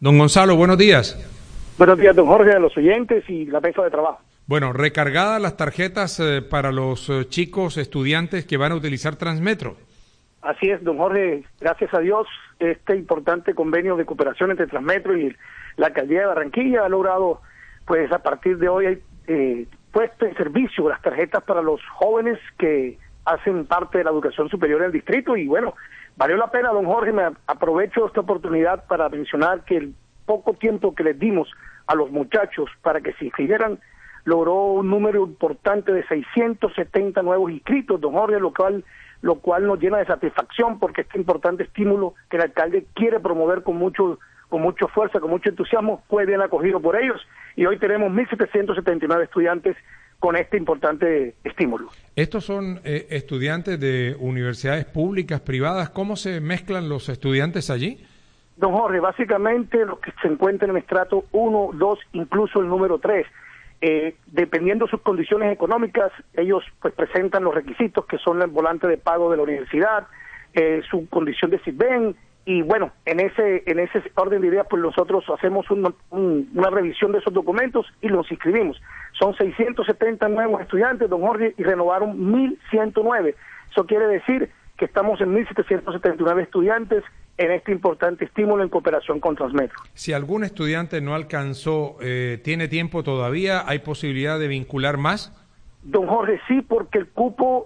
Don Gonzalo, buenos días. Buenos días, don Jorge, a los oyentes y la mesa de trabajo. Bueno, recargadas las tarjetas para los chicos estudiantes que van a utilizar Transmetro. Así es, don Jorge, gracias a Dios, este importante convenio de cooperación entre Transmetro y la Alcaldía de Barranquilla ha logrado, pues a partir de hoy, puesto en servicio las tarjetas para los jóvenes que hacen parte de la educación superior en el distrito y bueno, valió la pena, don Jorge, me aprovecho esta oportunidad para mencionar que el poco tiempo que les dimos a los muchachos para que se inscribieran logró un número importante de 670 nuevos inscritos, don Jorge, lo cual nos llena de satisfacción porque este importante estímulo que el alcalde quiere promover con mucha fuerza, con mucho entusiasmo, fue bien acogido por ellos y hoy tenemos 1.779 estudiantes con este importante estímulo. Estos son estudiantes de universidades públicas, privadas. ¿Cómo se mezclan los estudiantes allí? Don Jorge, básicamente los que se encuentran en estrato 1, 2, incluso el número 3. Dependiendo de sus condiciones económicas, ellos pues presentan los requisitos que son el volante de pago de la universidad, su condición de SISBEN, y bueno, en ese orden de ideas, pues nosotros hacemos una revisión de esos documentos y los inscribimos. Son 670 nuevos estudiantes, don Jorge, y renovaron 1.109. Eso quiere decir que estamos en 1.779 estudiantes en este importante estímulo en cooperación con Transmetro. Si algún estudiante no alcanzó, ¿tiene tiempo todavía? ¿Hay posibilidad de vincular más? Don Jorge, sí, porque el cupo,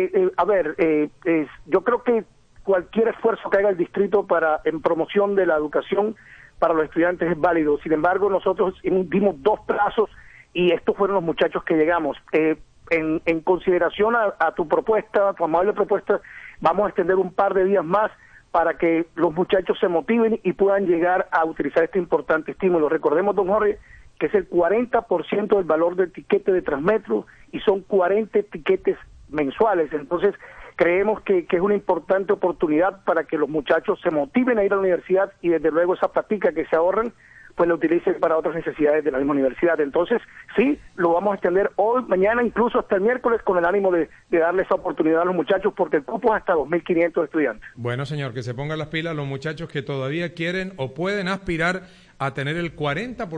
yo creo que cualquier esfuerzo que haga el distrito en promoción de la educación para los estudiantes es válido. Sin embargo, nosotros dimos 2 plazos y estos fueron los muchachos que llegamos. En consideración a tu propuesta, a tu amable propuesta, vamos a extender un par de días más para que los muchachos se motiven y puedan llegar a utilizar este importante estímulo. Recordemos, don Jorge, que es el 40% del valor del tiquete de Transmetro y son 40 tiquetes mensuales. Entonces, creemos que es una importante oportunidad para que los muchachos se motiven a ir a la universidad y desde luego esa platica que se ahorran, pues la utilicen para otras necesidades de la misma universidad. Entonces, sí, lo vamos a extender hoy, mañana, incluso hasta el miércoles, con el ánimo de darle esa oportunidad a los muchachos, porque el cupo es hasta 2.500 estudiantes. Bueno, señor, que se pongan las pilas los muchachos que todavía quieren o pueden aspirar a tener el 40%